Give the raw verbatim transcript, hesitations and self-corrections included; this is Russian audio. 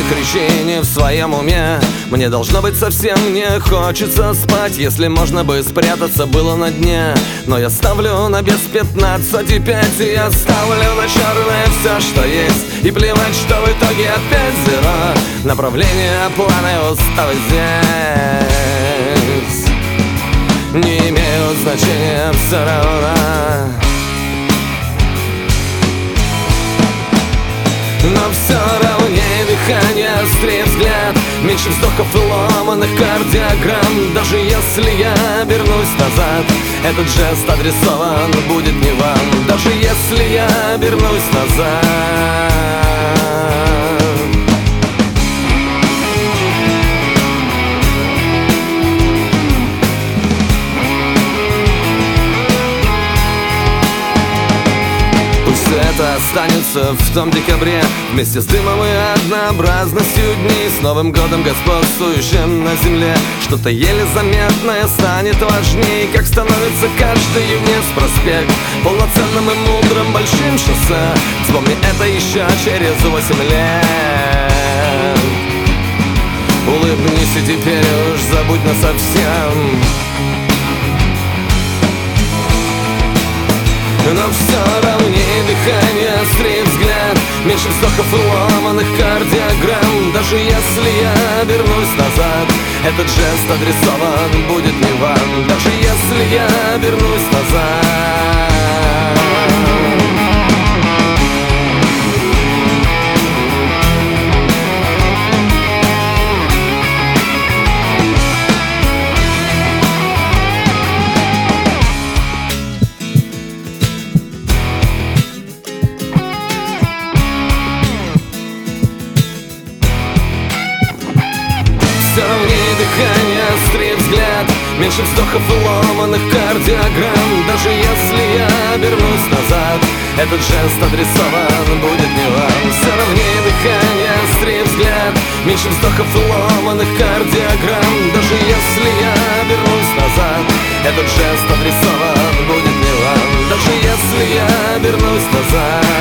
кричи не в своем уме. Мне должно быть совсем не хочется спать. Если можно бы спрятаться было на дне. Но я ставлю на без пятнадцать и пять. И я ставлю на черное все, что есть. И плевать, что в итоге опять зеро. Направление, планы, уставы здесь не имеют значения все равно. Но все равнее дыхание, острее взгляд, меньше вздохов и ломаных кардиограмм. Даже если я обернусь назад, этот жест адресован будет не вам. Даже если я обернусь назад. Это останется в том декабре, вместе с дымом и однообразностью дней. С Новым годом господствующим на земле что-то еле заметное станет важней. Как становится каждый Юнец проспект полноценным и мудрым большим шоссе. Вспомни это еще через восемь лет. Улыбнись и теперь уж забудь насовсем. Но все равнее дыхание, острее взгляд, меньше вздохов и ломаных кардиограмм. Даже если я обернусь назад, этот жест адресован будет не вам. Даже если я обернусь назад. Все равнее дыхание, острее взгляд, меньше вздохов и ломаных кардиограмм. Даже если я обернусь назад, этот жест адресован будет не вам. Все равнее дыхание, острее взгляд, меньше вздохов и ломаных кардиограмм. Даже если я обернусь назад, этот жест адресован будет не вам. Даже если я обернусь назад.